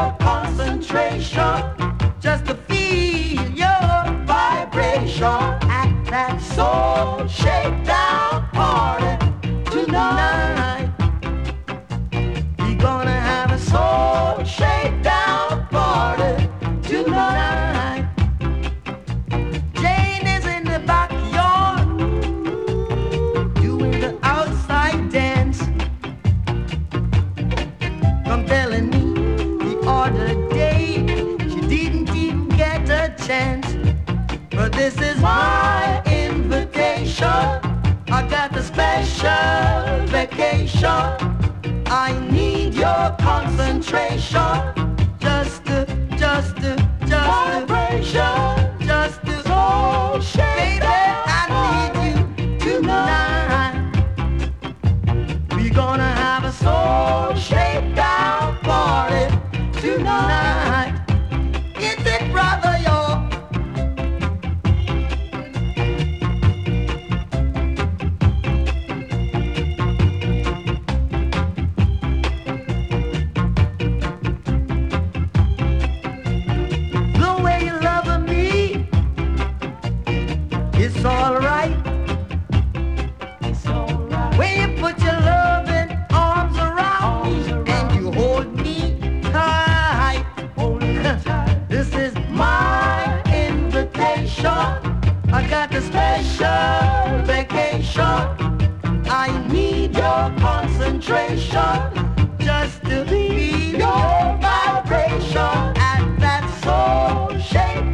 your concentration, just to feel your vibration at that soul shakedown party tonight. We're gonna have a soul shakedown party tonight. Jane is in the backyard doing the outside dance. Come telling me the other day she didn't even get a chance. But this is my invitation. I got a special vacation. I need your concentration. Just vibration. Just to soul shake. Baby, I need you tonight. We're gonna have a soul shakedown party tonight. Is it, brother, y'all? It's alright. It's alright. When you put your loving arms around me and you hold me tight. This is my invitation. I got a special vacation. I need your concentration just to feel your vibration at that soul shape.